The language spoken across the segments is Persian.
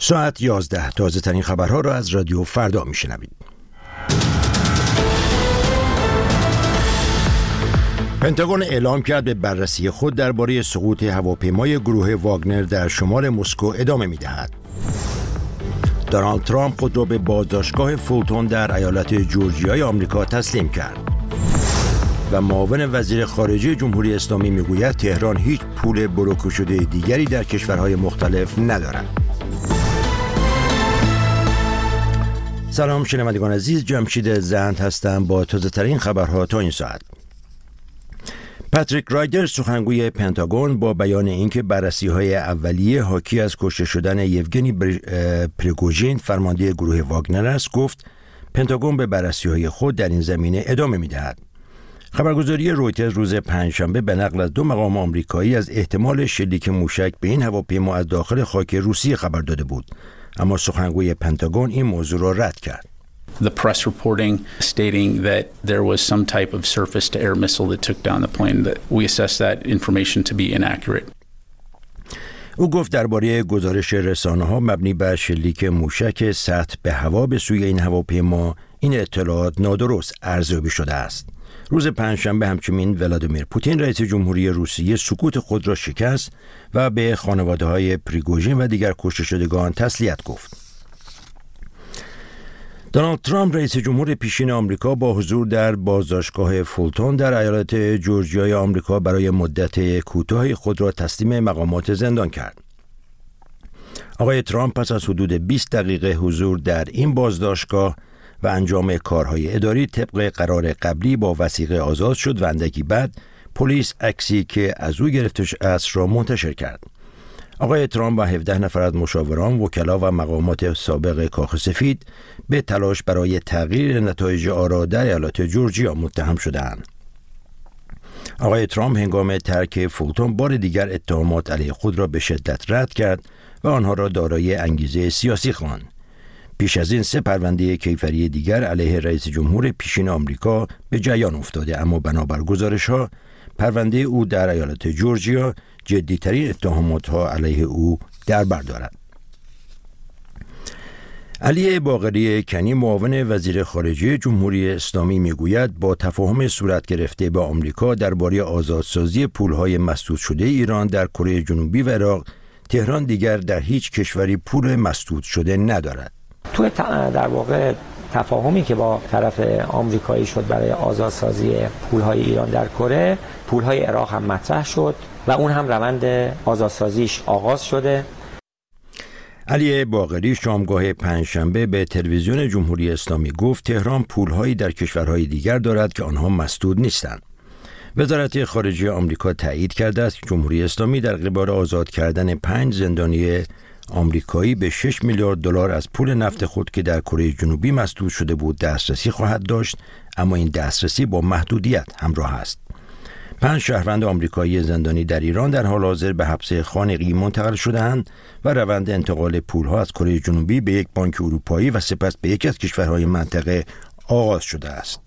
ساعت 11 تازه ترین خبرها را از رادیو فردا میشنوید. پنتاگون اعلام کرد به بررسی خود درباره سقوط هواپیمای گروه واگنر در شمال مسکو ادامه می‌دهد. دونالد ترامپ خود را به بازداشتگاه فولتون در ایالت جورجیای آمریکا تسلیم کرد. و معاون وزیر خارجه جمهوری اسلامی میگوید تهران هیچ پول بروکر شده دیگری در کشورهای مختلف ندارد. سلام شنوندگان عزیز، جمشید زند هستم با تازه ترین خبرها تا این ساعت. پاتریک رایدر سخنگوی پنتاگون با بیان اینکه بررسی‌های اولیه حاکی از کشته شدن یوگنی پریگوژین فرمانده گروه واگنر است گفت پنتاگون به بررسی‌های خود در این زمینه ادامه می‌دهد. خبرگزاری رویترز روز پنجشنبه به نقل از 2 مقام آمریکایی از احتمال شلیک موشک به این هواپیما از داخل خاک روسیه خبر داده بود، اما سخنگوی پنتاگون این موضوع را رد کرد. The press reporting stating that there was some type of surface-to-air missile that took down the plane, that we assess that information to be inaccurate. او گفت درباره گزارش رسانه‌ها مبنی بر شلیک موشک سطح به هوا به سوی این هواپیما این اطلاعات نادرست ارزیابی شده است. روز پنجشنبه همچنین ولادیمیر پوتین رئیس جمهوری روسیه سکوت خود را شکست و به خانواده‌های پریگوژین و دیگر کشته شدگان تسلیت گفت. دونالد ترامپ رئیس جمهور پیشین آمریکا با حضور در بازداشتگاه فولتون در ایالت جورجیای آمریکا برای مدت کوتاهی خود را تسلیم مقامات زندان کرد. آقای ترامپ پس از حدود 20 دقیقه حضور در این بازداشتگاه و انجام کارهای اداری طبق قرار قبلی با وثیقه آزاد شد و اندکی بعد پلیس عکسی که از او گرفته است را منتشر کرد. آقای ترامپ و 17 نفر از مشاوران، وکلا و مقامات سابق کاخ سفید به تلاش برای تغییر نتایج آرا در ایالت جورجیا متهم شدند. آقای ترامپ هنگام ترک فولتون بار دیگر اتهامات علیه خود را به شدت رد کرد و آنها را دارای انگیزه سیاسی خواند. پیش از این 3 پرونده کیفری دیگر علیه رئیس جمهور پیشین آمریکا به جریان افتاده، اما بنابر گزارش‌ها پرونده او در ایالت جورجیا جدی‌ترین اتهامات‌ها علیه او در بر دارد. علی باقری کنی معاون وزیر خارجه جمهوری اسلامی میگوید با تفاهم صورت گرفته با آمریکا درباره آزادسازی پول‌های مسدود شده ایران در کره جنوبی و عراق، تهران دیگر در هیچ کشوری پول مسدود شده ندارد. تو در واقع تفاهمی که با طرف آمریکایی شد برای آزادسازی پول‌های ایران در کره، پول‌های عراق هم مطرح شد و اون هم روند آزادسازیش آغاز شده. علی باقری شامگاه پنجشنبه به تلویزیون جمهوری اسلامی گفت تهران پول‌هایی در کشورهای دیگر دارد که آنها مسدود نیستند. وزارت خارجه آمریکا تایید کرده است که جمهوری اسلامی در قبال آزاد کردن 5 زندانی آمریکایی به 6 میلیارد دلار از پول نفت خود که در کره جنوبی مسدود شده بود دسترسی خواهد داشت، اما این دسترسی با محدودیت همراه است. 5 شهروند آمریکایی زندانی در ایران در حال حاضر به حبس خانقی منتقل شده‌اند و روند انتقال پول‌ها از کره جنوبی به یک بانک اروپایی و سپس به یکی از کشورهای منطقه آغاز شده است.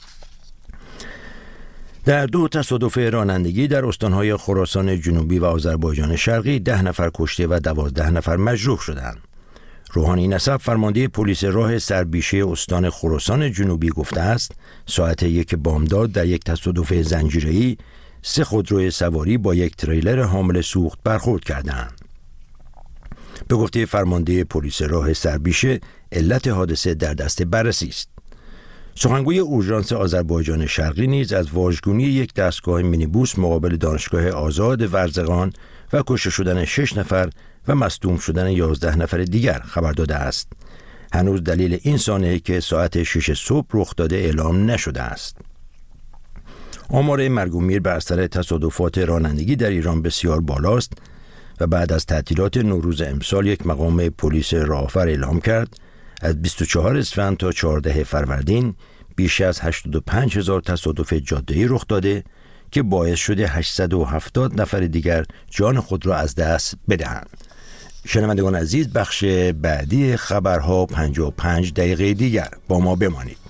در 2 تصادف رانندگی در استانهای خراسان جنوبی و آذربایجان شرقی 10 نفر کشته و 12 نفر مجروح شدند. روحانی نسب فرمانده پلیس راه سربیشه استان خراسان جنوبی گفته است ساعت 1 بامداد در یک تصادف زنجیره‌ای 3 خودروی سواری با یک تریلر حامل سوخت برخورد کردند. به گفته فرمانده پلیس راه سربیشه علت حادثه در دست بررسی است. سخنگوی اورژانس آذربایجان شرقی نیز از واژگونی یک دستگاه مینیبوس مقابل دانشگاه آزاد ورزقان و کشته شدن 6 نفر و مصدوم شدن 11 نفر دیگر خبر داده است. هنوز دلیل این سانحه که ساعت 6 صبح رخ داده اعلام نشده است. آمار مرگ و میر بر اثر تصادفات رانندگی در ایران بسیار بالاست و بعد از تعطیلات نوروز امسال یک مقام پلیس راهور اعلام کرد از 24 اسفند تا 14 فروردین بیش از 85,000 تصادف جاده‌ای رخ داده که باعث شده 870 نفر دیگر جان خود را از دست بدهند. شنوندگان عزیز، بخش بعدی خبرها 55 دقیقه دیگر با ما بمانید.